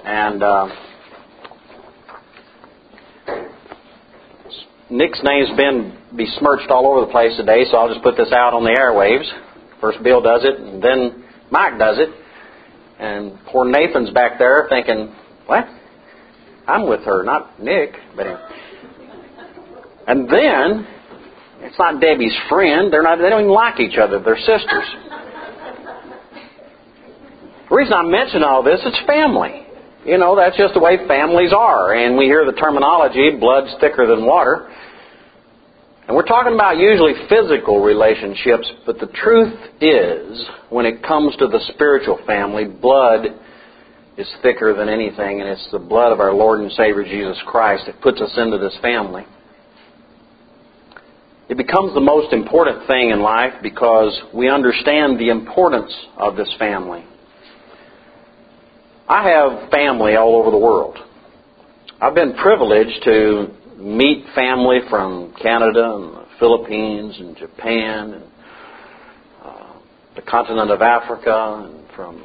And Nick's name's been besmirched all over the place today, so I'll just put this out on the airwaves. First Bill does it, and then Mike does it. And poor Nathan's back there thinking, what? I'm with her, not Nick. But and then, it's not Debbie's friend. They don't even like each other. They're sisters. The reason I mention all this, it's family. You know, that's just the way families are. And we hear the terminology, blood's thicker than water. And we're talking about usually physical relationships, but the truth is, when it comes to the spiritual family, blood is thicker than anything, and it's the blood of our Lord and Savior Jesus Christ that puts us into this family. It becomes the most important thing in life because we understand the importance of this family. I have family all over the world. I've been privileged to meet family from Canada and the Philippines and Japan and the continent of Africa and from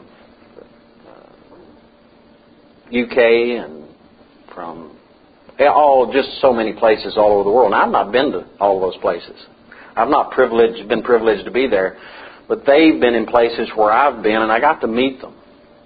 UK and from just so many places all over the world. And I've not been to all of those places. I've not been privileged to be there. But they've been in places where I've been, and I got to meet them.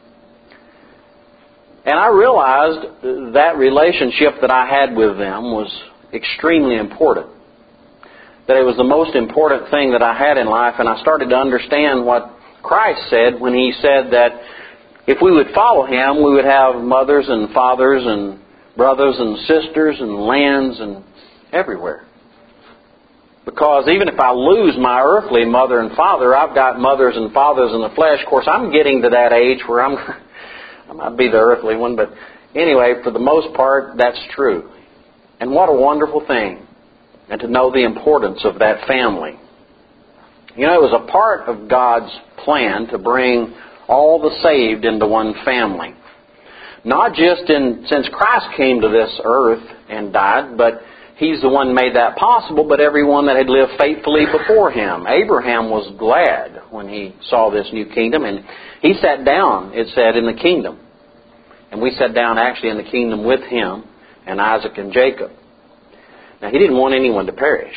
And I realized that relationship that I had with them was extremely important. That it was the most important thing that I had in life, and I started to understand what Christ said when He said that if we would follow Him, we would have mothers and fathers and brothers and sisters and lands and everywhere. Because even if I lose my earthly mother and father, I've got mothers and fathers in the flesh. Of course, I'm getting to that age where I might be the earthly one, but anyway, for the most part, that's true. And what a wonderful thing, and to know the importance of that family. You know, it was a part of God's plan to bring all the saved into one family. Not just since Christ came to this earth and died, but He's the one who made that possible, but everyone that had lived faithfully before Him. Abraham was glad when he saw this new kingdom, and he sat down, it said, in the kingdom. And we sat down actually in the kingdom with him and Isaac and Jacob. Now, he didn't want anyone to perish.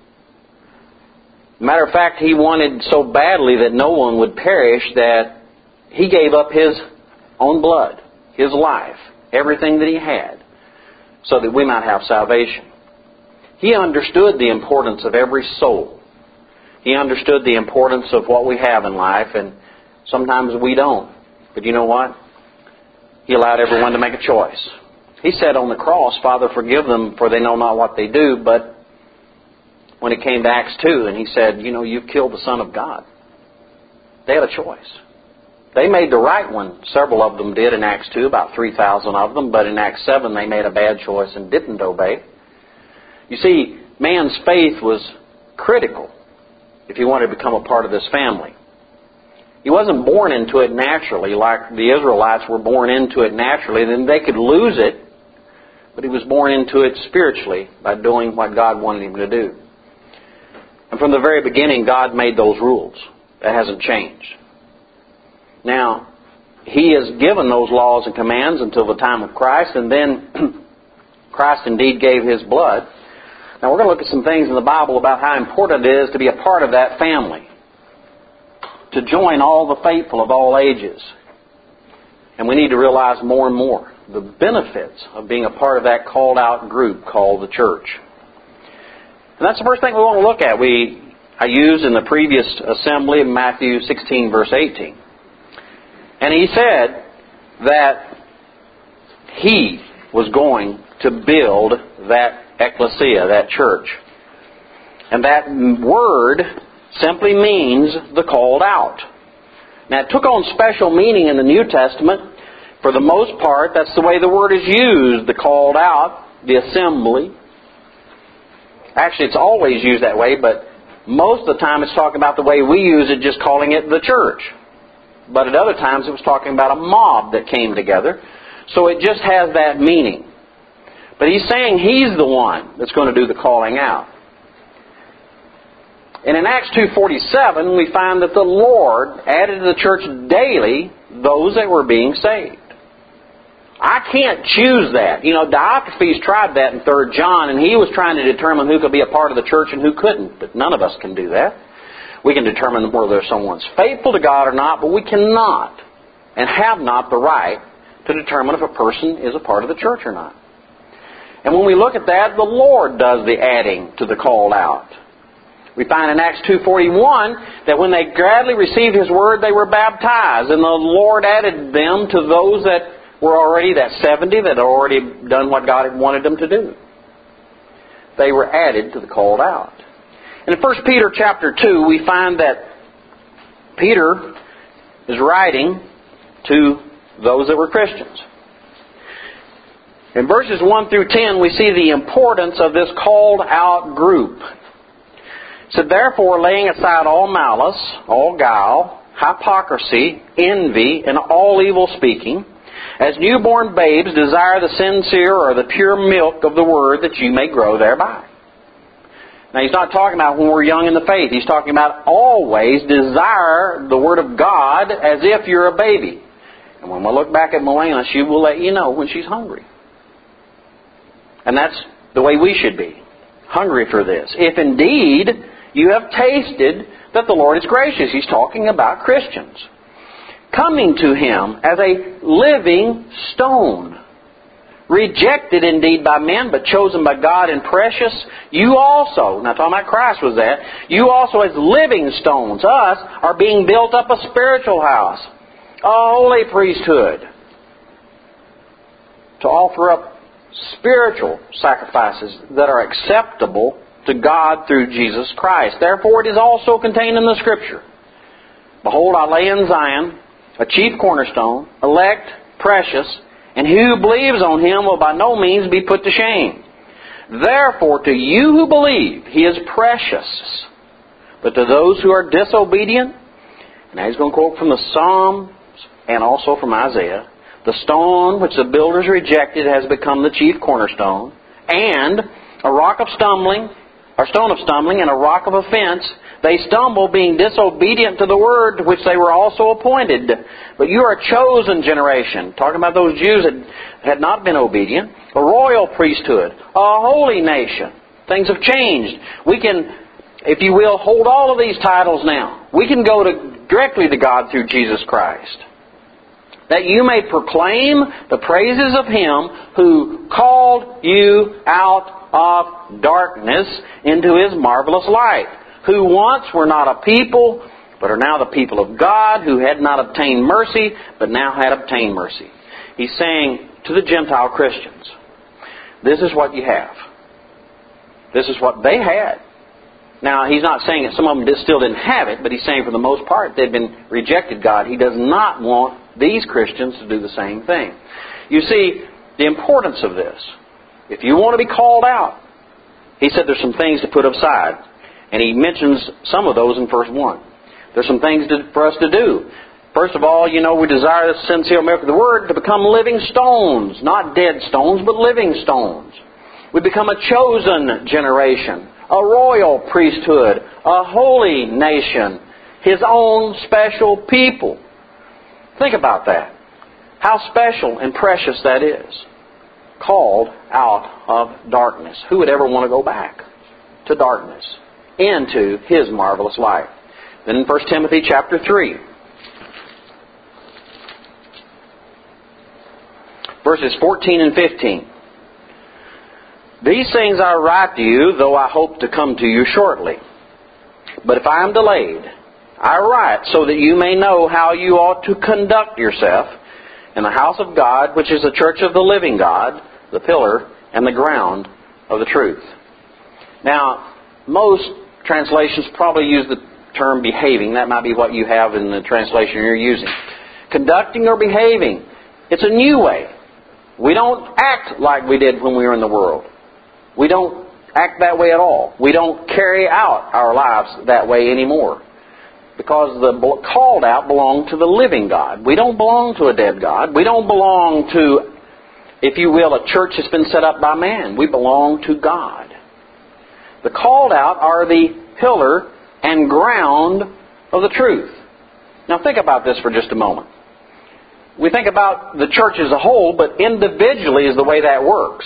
Matter of fact, he wanted so badly that no one would perish that he gave up his own blood, his life, everything that he had, so that we might have salvation. He understood the importance of every soul. He understood the importance of what we have in life, and sometimes we don't. But you know what? He allowed everyone to make a choice. He said on the cross, Father, forgive them, for they know not what they do. But when it came to Acts 2, and He said, you know, you've killed the Son of God. They had a choice. They made the right one. Several of them did in Acts 2, about 3,000 of them. But in Acts 7, they made a bad choice and didn't obey. You see, man's faith was critical if he wanted to become a part of this family. He wasn't born into it naturally like the Israelites were born into it naturally. Then they could lose it, but he was born into it spiritually by doing what God wanted him to do. And from the very beginning, God made those rules. That hasn't changed. Now, He has given those laws and commands until the time of Christ, and then Christ indeed gave His blood. Now, we're going to look at some things in the Bible about how important it is to be a part of that family, to join all the faithful of all ages. And we need to realize more and more the benefits of being a part of that called out group called the church. And that's the first thing we want to look at. I used in the previous assembly in Matthew 16, verse 18. And He said that He was going to build that ecclesia, that church. And that word simply means the called out. Now, it took on special meaning in the New Testament. For the most part, that's the way the word is used, the called out, the assembly. Actually, it's always used that way, but most of the time it's talking about the way we use it, just calling it the church. But at other times it was talking about a mob that came together. So it just has that meaning. But He's saying He's the one that's going to do the calling out. And in Acts 2:47, we find that the Lord added to the church daily those that were being saved. I can't choose that. Diotrephes tried that in 3 John, and he was trying to determine who could be a part of the church and who couldn't. But none of us can do that. We can determine whether someone's faithful to God or not, but we cannot and have not the right to determine if a person is a part of the church or not. And when we look at that, the Lord does the adding to the called out. We find in Acts 2:41 that when they gladly received His Word, they were baptized. And the Lord added them to those that were already, that 70, that had already done what God had wanted them to do. They were added to the called out. And in 1 Peter chapter 2, we find that Peter is writing to those that were Christians. In verses 1 through 10, we see the importance of this called out group. It said, therefore, laying aside all malice, all guile, hypocrisy, envy, and all evil speaking, as newborn babes desire the sincere or the pure milk of the Word, that you may grow thereby. Now, he's not talking about when we're young in the faith. He's talking about always desire the Word of God as if you're a baby. And when we look back at Milena, she will let you know when she's hungry. And that's the way we should be. Hungry for this. If indeed you have tasted that the Lord is gracious. He's talking about Christians. Coming to Him as a living stone. Rejected indeed by men, but chosen by God and precious. You also, now talking about Christ was that, you also as living stones, us, are being built up a spiritual house. A holy priesthood. To offer up spiritual sacrifices that are acceptable to God through Jesus Christ. Therefore it is also contained in the Scripture. Behold, I lay in Zion a chief cornerstone, elect, precious, and he who believes on Him will by no means be put to shame. Therefore to you who believe, He is precious. But to those who are disobedient, and now he's going to quote from the Psalms and also from Isaiah, the stone which the builders rejected has become the chief cornerstone, and a rock of stumbling, or stone of stumbling, and a rock of offense. They stumble, being disobedient to the word to which they were also appointed. But you are a chosen generation, talking about those Jews that had not been obedient, a royal priesthood, a holy nation. Things have changed. We can, if you will, hold all of these titles now. We can go directly to God through Jesus Christ. That you may proclaim the praises of Him who called you out of darkness into His marvelous light. Who once were not a people, but are now the people of God, who had not obtained mercy, but now had obtained mercy. He's saying to the Gentile Christians, this is what you have. This is what they had. Now, he's not saying that some of them still didn't have it, but he's saying for the most part they'd been rejected God. He does not want these Christians to do the same thing. You see, the importance of this. If you want to be called out, he said there's some things to put aside. And he mentions some of those in verse 1. There's some things for us to do. First of all, we desire the sincere milk of the Word to become living stones. Not dead stones, but living stones. We become a chosen generation. A royal priesthood, a holy nation, His own special people. Think about that. How special and precious that is. Called out of darkness. Who would ever want to go back to darkness? Into His marvelous light. Then in 1 Timothy chapter 3. Verses 14 and 15. These things I write to you, though I hope to come to you shortly. But if I am delayed, I write so that you may know how you ought to conduct yourself in the house of God, which is the church of the living God, the pillar and the ground of the truth. Now, most translations probably use the term behaving. That might be what you have in the translation you're using. Conducting or behaving. It's a new way. We don't act like we did when we were in the world. We don't act that way at all. We don't carry out our lives that way anymore. Because the called out belong to the living God. We don't belong to a dead God. We don't belong to, if you will, a church that's been set up by man. We belong to God. The called out are the pillar and ground of the truth. Now think about this for just a moment. we think about the church as a whole, but individually is the way that works.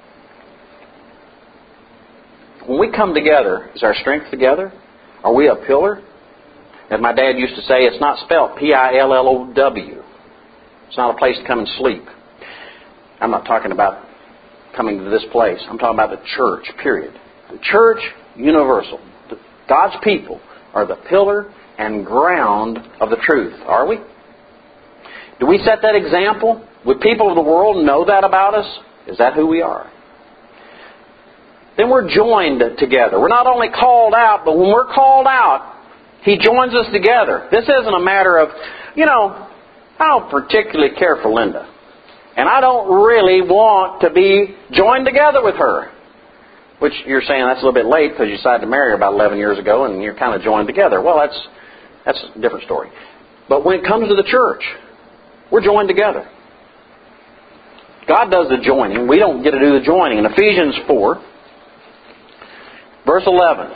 When we come together, is our strength together? Are we a pillar? As my dad used to say, it's not spelled P-I-L-L-O-W. It's not a place to come and sleep. I'm not talking about coming to this place. I'm talking about the church, period. The church, universal. God's people are the pillar and ground of the truth. Are we? Do we set that example? Would people of the world know that about us? Is that who we are? Then we're joined together. We're not only called out, but when we're called out, He joins us together. This isn't a matter of, I don't particularly care for Linda. And I don't really want to be joined together with her. Which you're saying that's a little bit late because you decided to marry her about 11 years ago and you're kind of joined together. Well, that's a different story. But when it comes to the church, we're joined together. God does the joining. We don't get to do the joining. In Ephesians 4, verse 11,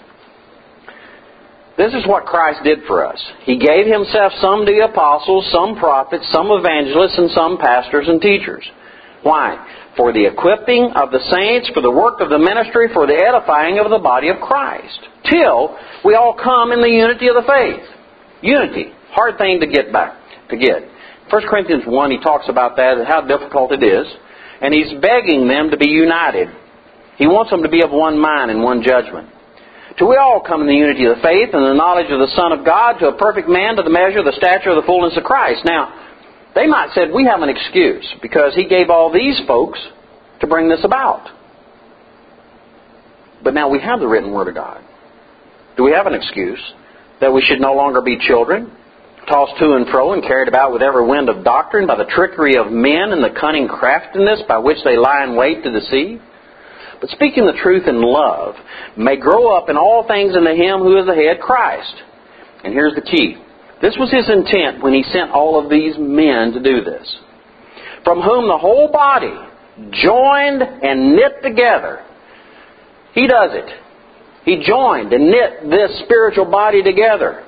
this is what Christ did for us. He gave Himself some to the apostles, some prophets, some evangelists, and some pastors and teachers. Why? For the equipping of the saints, for the work of the ministry, for the edifying of the body of Christ, till we all come in the unity of the faith. Unity. Hard thing to get. 1 Corinthians 1, he talks about that and how difficult it is. And he's begging them to be united. He wants them to be of one mind and one judgment. Till we all come in the unity of the faith and the knowledge of the Son of God, to a perfect man, to the measure of the stature of the fullness of Christ. Now, they might have said, we have an excuse because He gave all these folks to bring this about. But now we have the written Word of God. Do we have an excuse that we should no longer be children, tossed to and fro and carried about with every wind of doctrine by the trickery of men and the cunning craftiness by which they lie in wait to deceive? But speaking the truth in love may grow up in all things into Him who is the head, Christ. And here's the key. This was His intent when He sent all of these men to do this. From whom the whole body, joined and knit together. He does it. He joined and knit this spiritual body together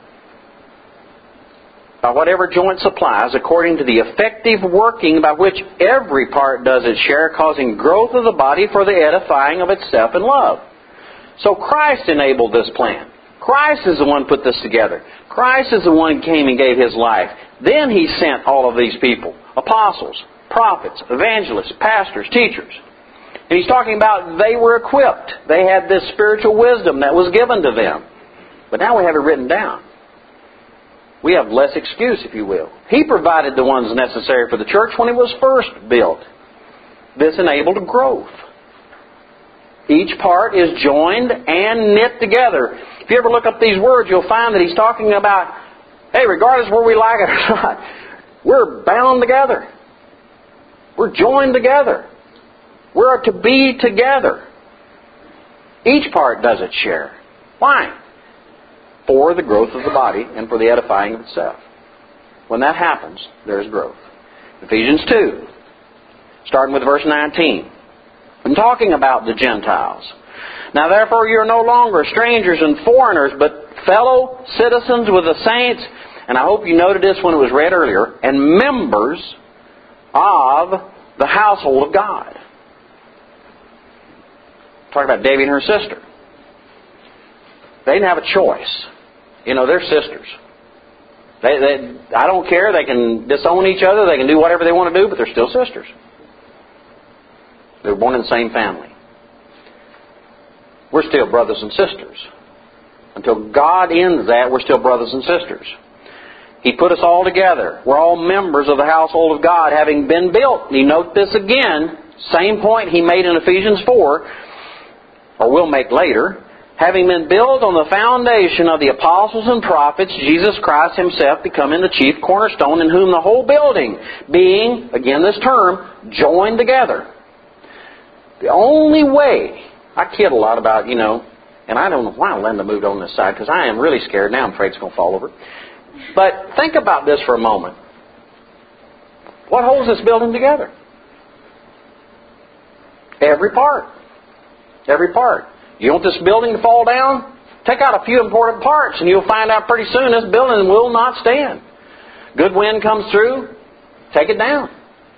by whatever joint supplies, according to the effective working by which every part does its share, causing growth of the body for the edifying of itself in love. So Christ enabled this plan. Christ is the one who put this together. Christ is the one who came and gave His life. Then He sent all of these people, apostles, prophets, evangelists, pastors, teachers. And He's talking about they were equipped. They had this spiritual wisdom that was given to them. But now we have it written down. We have less excuse, if you will. He provided the ones necessary for the church when it was first built. This enabled growth. Each part is joined and knit together. If you ever look up these words, you'll find that He's talking about, hey, regardless where we like it or not, we're bound together. We're joined together. We're to be together. Each part does its share. Why? For the growth of the body and for the edifying of itself. When that happens, there's growth. Ephesians 2, starting with verse 19. I'm talking about the Gentiles. Now therefore you are no longer strangers and foreigners, but fellow citizens with the saints, and I hope you noted this when it was read earlier, and members of the household of God. Talk about Debbie and her sister. They didn't have a choice. They're sisters. I don't care. They can disown each other. They can do whatever they want to do, but they're still sisters. They were born in the same family. We're still brothers and sisters. Until God ends that, we're still brothers and sisters. He put us all together. We're all members of the household of God, having been built. You note this again. Same point He made in Ephesians 4, or will make later. Having been built on the foundation of the apostles and prophets, Jesus Christ Himself becoming the chief cornerstone, in whom the whole building being, again this term, joined together. The only way, I kid a lot about, and I don't know why Linda moved on this side, because I am really scared now. I'm afraid it's going to fall over. But think about this for a moment. What holds this building together? Every part. Every part. You want this building to fall down? Take out a few important parts and you'll find out pretty soon this building will not stand. Good wind comes through, Take it down.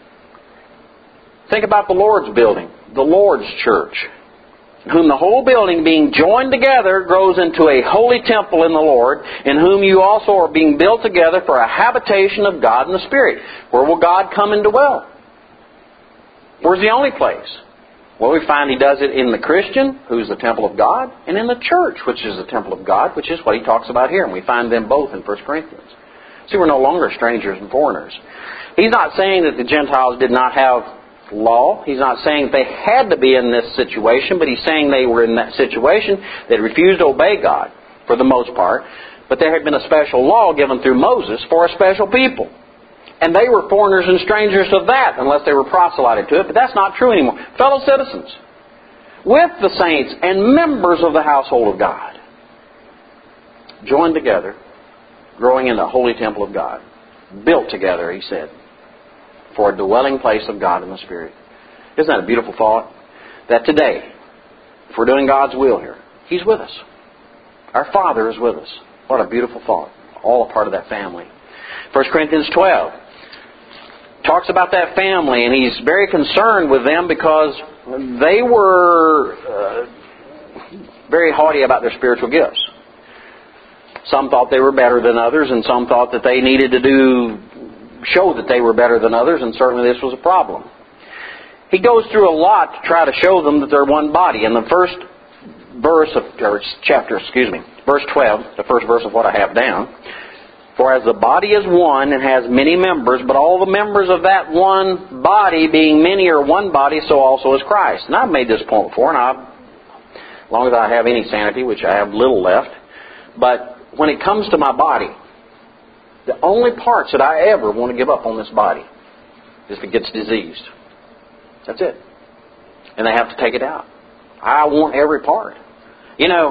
Think about the Lord's building, the Lord's church, whom the whole building being joined together grows into a holy temple in the Lord, in whom you also are being built together for a habitation of God in the Spirit. Where will God come and dwell? Where's the only place? Well, we find He does it in the Christian, who's the temple of God, and in the church, which is the temple of God, which is what He talks about here. And we find them both in 1 Corinthians. See, we're no longer strangers and foreigners. He's not saying that the Gentiles did not have law. He's not saying they had to be in this situation, but He's saying they were in that situation. They refused to obey God, for the most part. But there had been a special law given through Moses for a special people. And they were foreigners and strangers of that, unless they were proselyted to it. But that's not true anymore. Fellow citizens, with the saints and members of the household of God, joined together, growing in the holy temple of God. Built together, He said, for a dwelling place of God in the Spirit. Isn't that a beautiful thought? That today, if we're doing God's will here, He's with us. Our Father is with us. What a beautiful thought. All a part of that family. 1 Corinthians 12 talks about that family, and he's very concerned with them because they were very haughty about their spiritual gifts. Some thought they were better than others, and some thought that they needed to show that they were better than others, and certainly this was a problem. He goes through a lot to try to show them that they're one body. In the first verse of, or chapter, verse 12, the first verse of what I have down. For as the body is one and has many members, but all the members of that one body, being many, are one body, so also is Christ. And I've made this point before, and as long as I have any sanity, which I have little left, but when it comes to my body, the only parts that I ever want to give up on this body is if it gets diseased. That's it. And they have to take it out. I want every part. You know,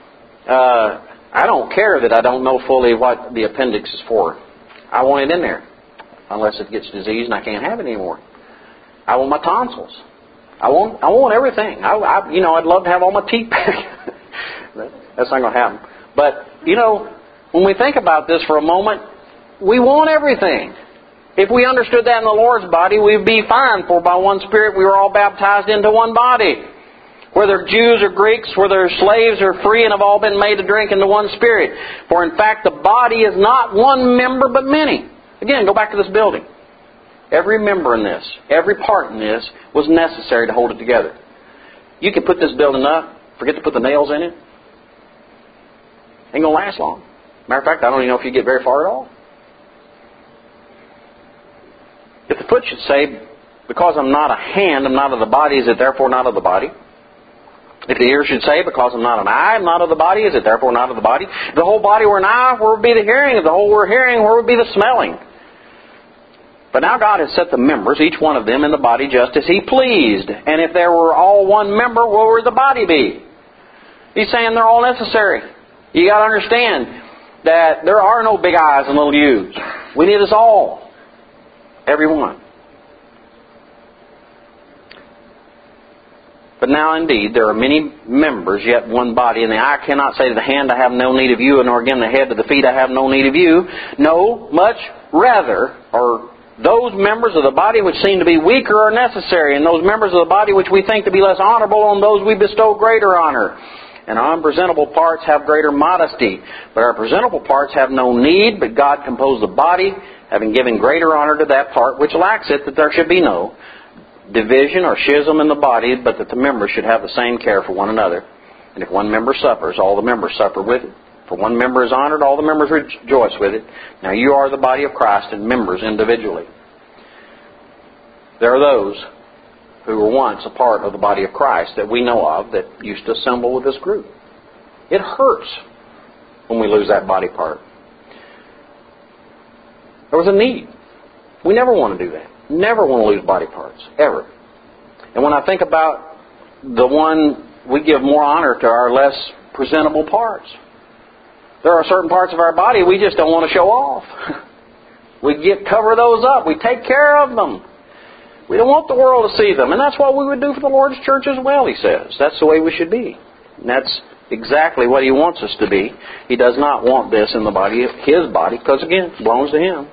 I don't care that I don't know fully what the appendix is for. I want it in there. Unless it gets diseased and I can't have it anymore. I want my tonsils. I want everything. I'd love to have all my teeth back. That's not going to happen. But, when we think about this for a moment, we want everything. If we understood that in the Lord's body, we'd be fine. For by one Spirit we were all baptized into one body. Whether Jews or Greeks, whether slaves or free, and have all been made to drink into one Spirit. For in fact the body is not one member but many. Again, go back to this building. Every member in this, every part in this was necessary to hold it together. You can put this building up, forget to put the nails in it. Ain't going to last long. Matter of fact, I don't even know if you get very far at all. If the foot should say, because I'm not a hand, I'm not of the body, is it therefore not of the body? If the ear should say, because I'm not an eye, I'm not of the body, is it therefore not of the body? If the whole body were an eye, where would be the hearing? If the whole were hearing, where would be the smelling? But now God has set the members, each one of them, in the body just as He pleased. And if there were all one member, where would the body be? He's saying they're all necessary. You got to understand that there are no big I's and little U's. We need us all. Everyone. But now indeed there are many members, yet one body. And the eye cannot say to the hand, I have no need of you, nor again the head to the feet, I have no need of you. No, much rather, or those members of the body which seem to be weaker are necessary, and those members of the body which we think to be less honorable, on those we bestow greater honor. And our unpresentable parts have greater modesty. But our presentable parts have no need, but God composed the body, having given greater honor to that part which lacks it, that there should be no division or schism in the body, but that the members should have the same care for one another. And if one member suffers, all the members suffer with it. For one member is honored, all the members rejoice with it. Now you are the body of Christ and members individually. There are those who were once a part of the body of Christ that we know of that used to assemble with this group. It hurts when we lose that body part. There was a need. We never want to do that. Never want to lose body parts. Ever. And when I think about the one, we give more honor to our less presentable parts. There are certain parts of our body we just don't want to show off. We cover those up. We take care of them. We don't want the world to see them. And that's what we would do for the Lord's church as well, He says. That's the way we should be. And that's exactly what He wants us to be. He does not want this in the body, His body, because again, it belongs to Him.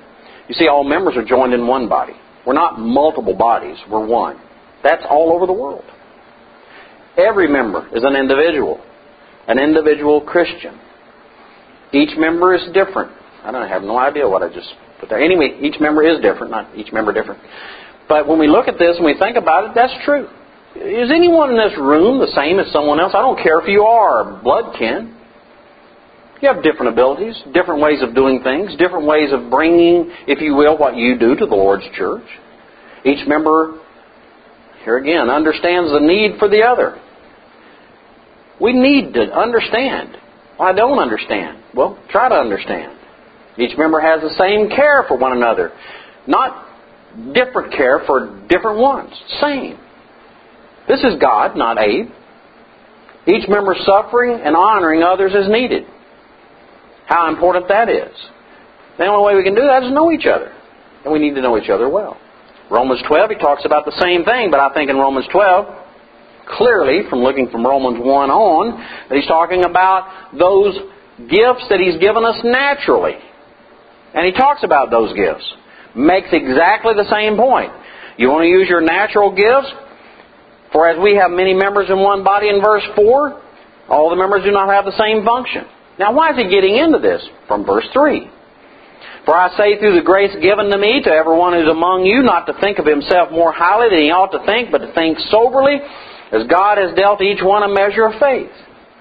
You see, all members are joined in one body. We're not multiple bodies. We're one. That's all over the world. Every member is an individual Christian. Each member is different. I have no idea what I just put there. Anyway, each member is different, not each member different. But when we look at this and we think about it, that's true. Is anyone in this room the same as someone else? I don't care if you are blood kin. You have different abilities, different ways of doing things, different ways of bringing, if you will, what you do to the Lord's church. Each member, here again, understands the need for the other. We need to understand. Well, I don't understand. Well, try to understand. Each member has the same care for one another. Not different care for different ones. Same. This is God, not Abe. Each member suffering and honoring others as needed. How important that is. The only way we can do that is know each other. And we need to know each other well. Romans 12, he talks about the same thing, but I think in Romans 12, clearly, from looking from Romans 1 on, that he's talking about those gifts that he's given us naturally. And he talks about those gifts. Makes exactly the same point. You want to use your natural gifts? For as we have many members in one body, in verse 4, all the members do not have the same function. Now, why is he getting into this? From verse 3. For I say through the grace given to me, to everyone who is among you, not to think of himself more highly than he ought to think, but to think soberly, as God has dealt each one a measure of faith.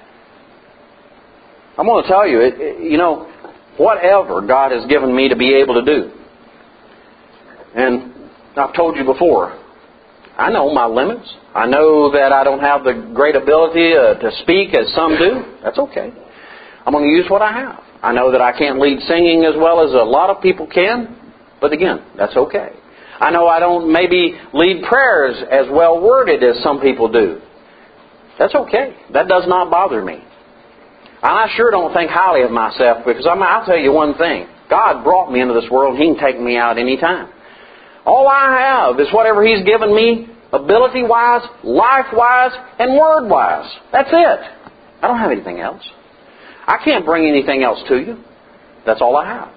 I'm going to tell you, whatever God has given me to be able to do. And I've told you before, I know my limits. I know that I don't have the great ability to speak as some do. That's okay. I'm going to use what I have. I know that I can't lead singing as well as a lot of people can. But again, that's okay. I know I don't maybe lead prayers as well worded as some people do. That's okay. That does not bother me. And I sure don't think highly of myself, because I'll tell you one thing. God brought me into this world. He can take me out any time. All I have is whatever He's given me, ability-wise, life-wise, and word-wise. That's it. I don't have anything else. I can't bring anything else to you. That's all I have.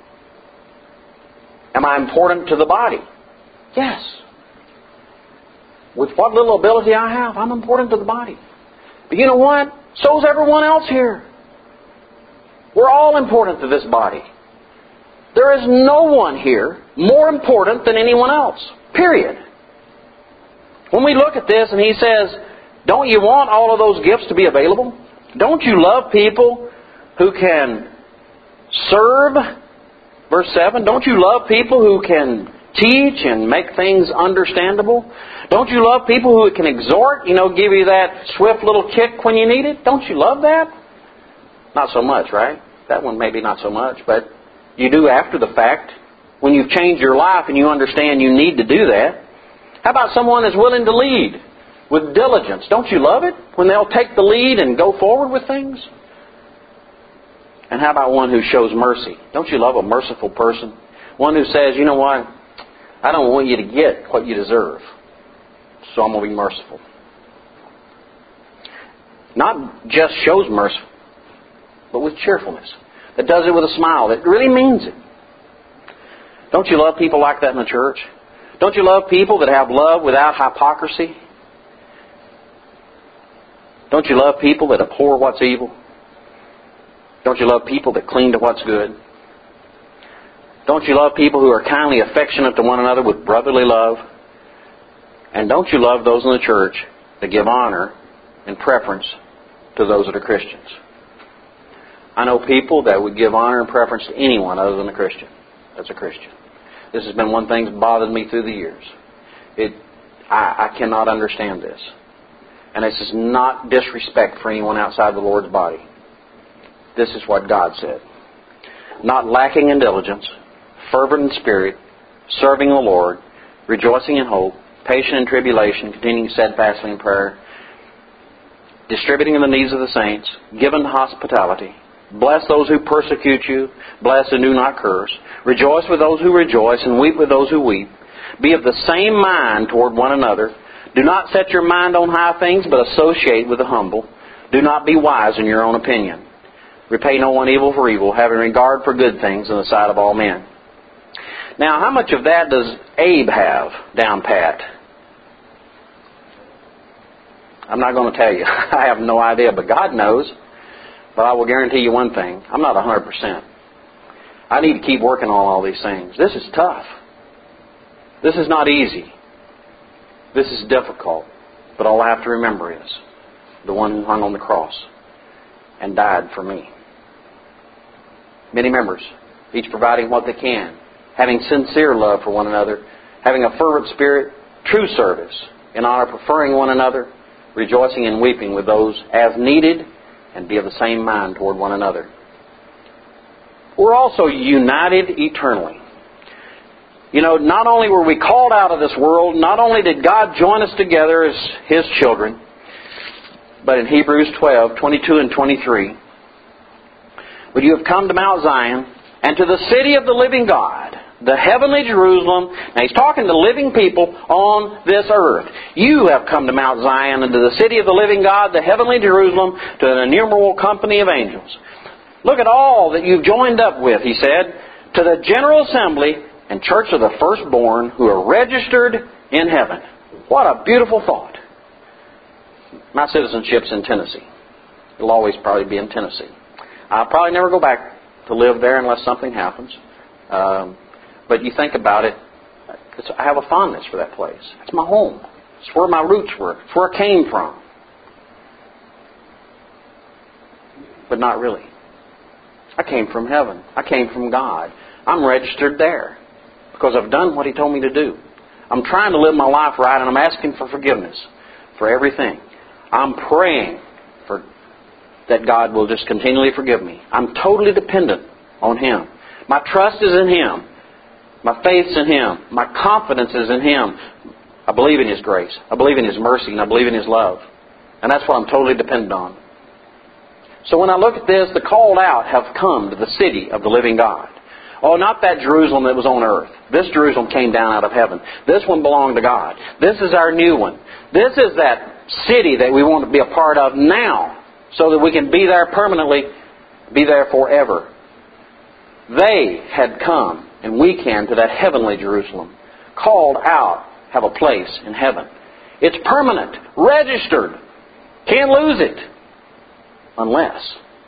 Am I important to the body? Yes. With what little ability I have, I'm important to the body. But you know what? So's everyone else here. We're all important to this body. There is no one here more important than anyone else. Period. When we look at this and he says, don't you want all of those gifts to be available? Don't you love people who can serve? Verse 7, don't you love people who can teach and make things understandable? Don't you love people who can exhort, give you that swift little kick when you need it? Don't you love that? Not so much, right? That one maybe not so much, but you do after the fact. When you've changed your life and you understand you need to do that. How about someone that's willing to lead with diligence? Don't you love it when they'll take the lead and go forward with things? And how about one who shows mercy? Don't you love a merciful person? One who says, you know what? I don't want you to get what you deserve, so I'm going to be merciful. Not just shows mercy, but with cheerfulness. That does it with a smile. That really means it. Don't you love people like that in the church? Don't you love people that have love without hypocrisy? Don't you love people that abhor what's evil? Don't you love people that cling to what's good? Don't you love people who are kindly affectionate to one another with brotherly love? And don't you love those in the church that give honor and preference to those that are Christians? I know people that would give honor and preference to anyone other than a Christian. That's a Christian. This has been one thing that's bothered me through the years. I cannot understand this. And this is not disrespect for anyone outside the Lord's body. This is what God said. Not lacking in diligence, fervent in spirit, serving the Lord, rejoicing in hope, patient in tribulation, continuing steadfastly in prayer, distributing in the needs of the saints, given to hospitality. Bless those who persecute you. Bless and do not curse. Rejoice with those who rejoice and weep with those who weep. Be of the same mind toward one another. Do not set your mind on high things, but associate with the humble. Do not be wise in your own opinion. Repay no one evil for evil, having regard for good things in the sight of all men. Now, how much of that does Abe have down pat? I'm not going to tell you. I have no idea, but God knows. But I will guarantee you one thing. I'm not 100%. I need to keep working on all these things. This is tough. This is not easy. This is difficult. But all I have to remember is the one who hung on the cross and died for me. Many members, each providing what they can, having sincere love for one another, having a fervent spirit, true service, in honor, preferring one another, rejoicing and weeping with those as needed, and be of the same mind toward one another. We're also united eternally. You know, not only were we called out of this world, not only did God join us together as His children, but in Hebrews 12:22 and 23, but you have come to Mount Zion and to the city of the living God, the heavenly Jerusalem. Now He's talking to living people on this earth. You have come to Mount Zion and to the city of the living God, the heavenly Jerusalem, to an innumerable company of angels. Look at all that you've joined up with, he said, to the general assembly and church of the firstborn who are registered in heaven. What a beautiful thought. My citizenship's in Tennessee. It'll always probably be in Tennessee. I'll probably never go back to live there unless something happens. But you think about it, I have a fondness for that place. It's my home. It's where my roots were. It's where I came from. But not really. I came from heaven. I came from God. I'm registered there because I've done what He told me to do. I'm trying to live my life right, and I'm asking for forgiveness for everything. I'm praying that God will just continually forgive me. I'm totally dependent on Him. My trust is in Him. My faith's in Him. My confidence is in Him. I believe in His grace. I believe in His mercy, and I believe in His love. And that's what I'm totally dependent on. So when I look at this, the called out have come to the city of the living God. Oh, not that Jerusalem that was on earth. This Jerusalem came down out of heaven. This one belonged to God. This is our new one. This is that city that we want to be a part of now, so that we can be there permanently, be there forever. They had come, and we can, to that heavenly Jerusalem. Called out, have a place in heaven. It's permanent, registered. Can't lose it. Unless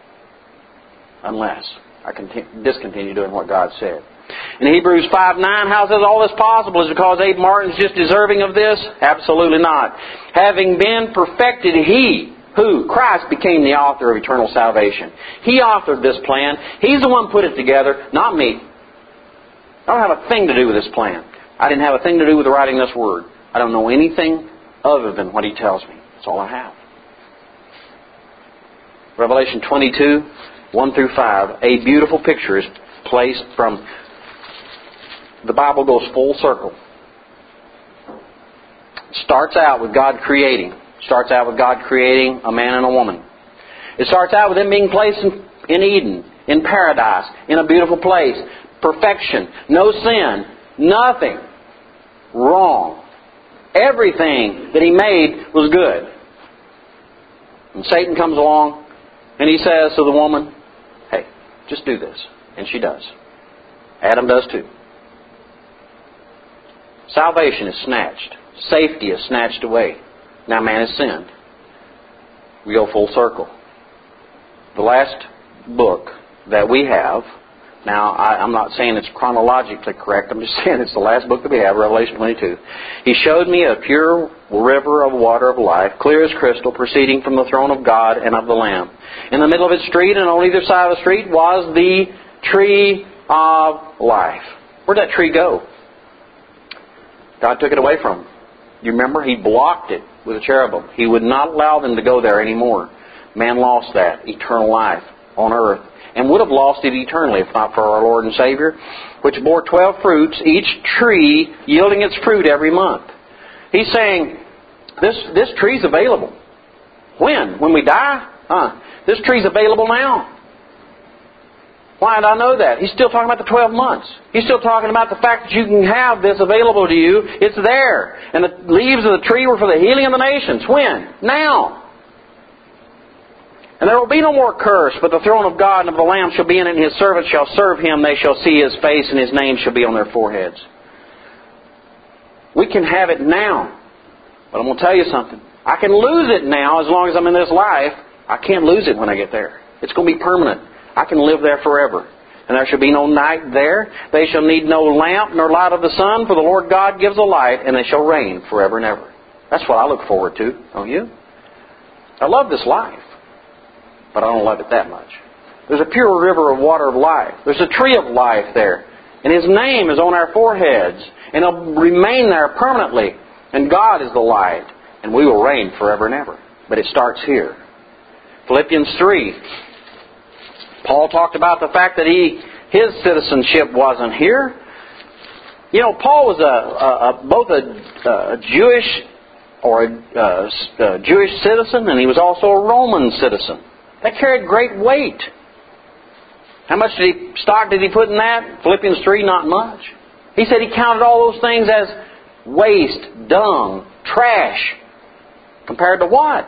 I discontinue doing what God said. In Hebrews 5:9, how is all this possible? Is it because Abe Martin's just deserving of this? Absolutely not. Having been perfected, He, who? Christ, became the author of eternal salvation. He authored this plan. He's the one who put it together, not me. I don't have a thing to do with this plan. I didn't have a thing to do with writing this word. I don't know anything other than what He tells me. That's all I have. Revelation 22:1 through 5. A beautiful picture is placed from... The Bible goes full circle. Starts out with God creating. Starts out with God creating a man and a woman. It starts out with them being placed in Eden, in paradise, in a beautiful place. Perfection. No sin. Nothing wrong. Everything that He made was good. And Satan comes along and he says to the woman, hey, just do this. And she does. Adam does too. Salvation is snatched. Safety is snatched away. Now man has sinned. We go full circle. The last book that we have, now I'm not saying it's chronologically correct, I'm just saying it's the last book that we have, Revelation 22. He showed me a pure river of water of life, clear as crystal, proceeding from the throne of God and of the Lamb. In the middle of its street and on either side of the street was the tree of life. Where'd that tree go? God took it away from him. You remember? He blocked it with a cherubim. He would not allow them to go there anymore. Man lost that eternal life on earth, and would have lost it eternally if not for our Lord and Savior, which bore 12 fruits, each tree yielding its fruit every month. He's saying, this tree's available. When? When we die? This tree's available now. Why did I know that? He's still talking about the 12 months. He's still talking about the fact that you can have this available to you. It's there. And the leaves of the tree were for the healing of the nations. When? Now. And there will be no more curse, but the throne of God and of the Lamb shall be in it, and His servants shall serve Him. They shall see His face, and His name shall be on their foreheads. We can have it now. But I'm going to tell you something. I can lose it now as long as I'm in this life. I can't lose it when I get there. It's going to be permanent. I can live there forever. And there shall be no night there. They shall need no lamp nor light of the sun, for the Lord God gives a light, and they shall reign forever and ever. That's what I look forward to, don't you? I love this life, but I don't love it that much. There's a pure river of water of life. There's a tree of life there. And His name is on our foreheads, and He'll remain there permanently. And God is the light, and we will reign forever and ever. But it starts here. Philippians 3. Paul talked about the fact that his citizenship wasn't here. You know, Paul was both a Jewish or a Jewish citizen, and he was also a Roman citizen. That carried great weight. How much stock did he put in that? Philippians 3, not much. He said he counted all those things as waste, dung, trash. Compared to what?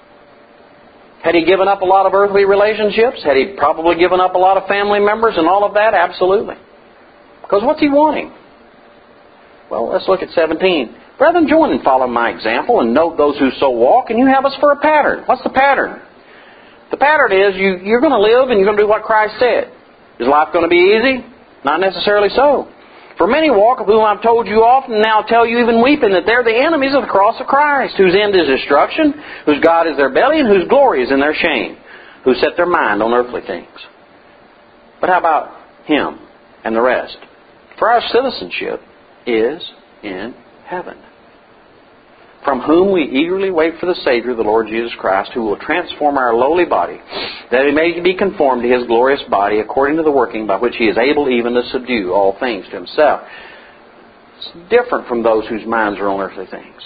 Had he given up a lot of earthly relationships? Had he probably given up a lot of family members and all of that? Absolutely. Because what's he wanting? Well, let's look at 17. Brethren, join and follow my example and note those who so walk, and you have us for a pattern. What's the pattern? The pattern is you're going to live and you're going to do what Christ said. Is life going to be easy? Not necessarily so. For many walk, of whom I've told you often, and now tell you even weeping, that they're the enemies of the cross of Christ, whose end is destruction, whose God is their belly, and whose glory is in their shame, who set their mind on earthly things. But how about him and the rest? For our citizenship is in heaven, from whom we eagerly wait for the Savior, the Lord Jesus Christ, who will transform our lowly body, that He may be conformed to His glorious body, according to the working by which He is able even to subdue all things to Himself. It's different from those whose minds are on earthly things.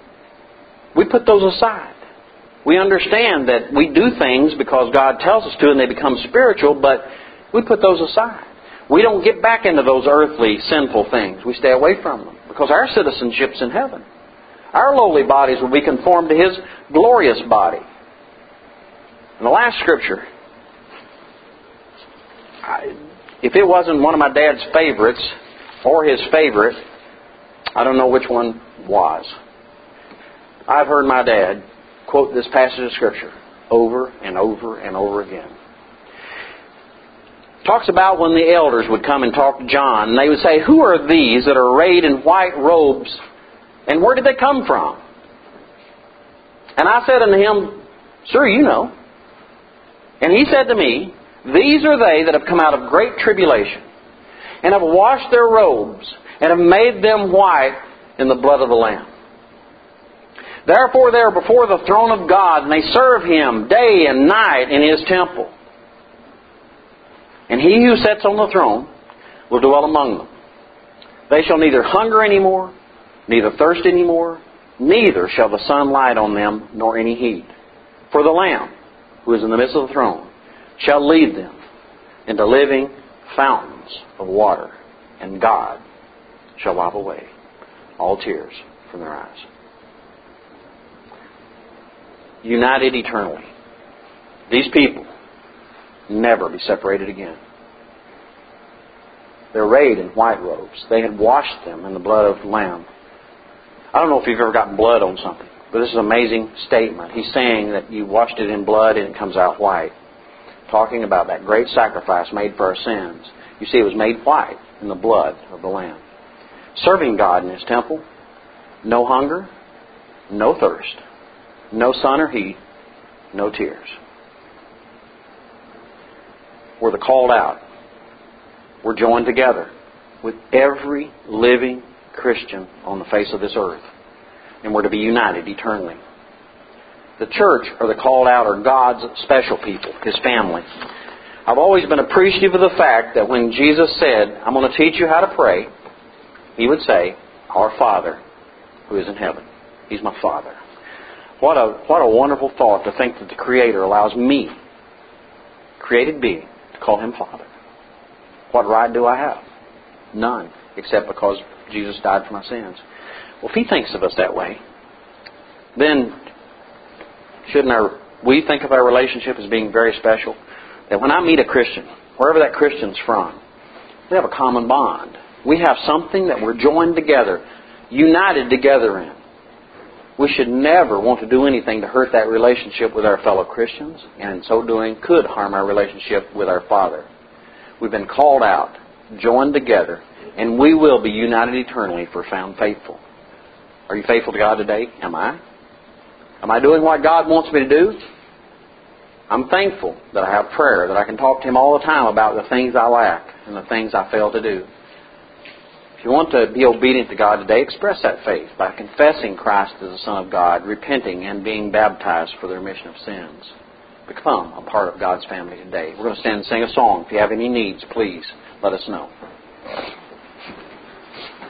We put those aside. We understand that we do things because God tells us to and they become spiritual, but we put those aside. We don't get back into those earthly, sinful things. We stay away from them because our citizenship's in heaven. Our lowly bodies will be conformed to His glorious body. And the last scripture, if it wasn't one of my dad's favorites or his favorite, I don't know which one was. I've heard my dad quote this passage of Scripture over and over and over again. Talks about when the elders would come and talk to John, and they would say, "Who are these that are arrayed in white robes? And where did they come from?" And I said unto him, "Sir, you know." And he said to me, "These are they that have come out of great tribulation, and have washed their robes, and have made them white in the blood of the Lamb. Therefore they are before the throne of God, and they serve Him day and night in His temple. And He who sits on the throne will dwell among them. They shall neither hunger any more, neither thirst any more, neither shall the sun light on them, nor any heat. For the Lamb, who is in the midst of the throne, shall lead them into living fountains of water, and God shall wipe away all tears from their eyes." United eternally. These people never be separated again. They're arrayed in white robes. They had washed them in the blood of the Lamb. I don't know if you've ever gotten blood on something, but this is an amazing statement. He's saying that you washed it in blood and it comes out white. Talking about that great sacrifice made for our sins. You see, it was made white in the blood of the Lamb. Serving God in His temple. No hunger, no thirst, no sun or heat, no tears. We're the called out. We're joined together with every living Christian on the face of this earth. And we're to be united eternally. The church, or the called out, are God's special people, His family. I've always been appreciative of the fact that when Jesus said, "I'm going to teach you how to pray," He would say, "Our Father who is in heaven." He's my Father. What a wonderful thought to think that the Creator allows me, created being, to call Him Father. What right do I have? None, except because Jesus died for my sins. Well, if He thinks of us that way, then shouldn't our We think of our relationship as being very special. That when I meet a Christian, wherever that Christian's from, we have a common bond. We have something that we're joined together, united together in. We should never want to do anything to hurt that relationship with our fellow Christians, and in so doing could harm our relationship with our Father. We've been called out, joined together, and we will be united eternally if we're found faithful. Are you faithful to God today? Am I? Am I doing what God wants me to do? I'm thankful that I have prayer, that I can talk to Him all the time about the things I lack and the things I fail to do. If you want to be obedient to God today, express that faith by confessing Christ as the Son of God, repenting, and being baptized for the remission of sins. Become a part of God's family today. We're going to stand and sing a song. If you have any needs, please let us know.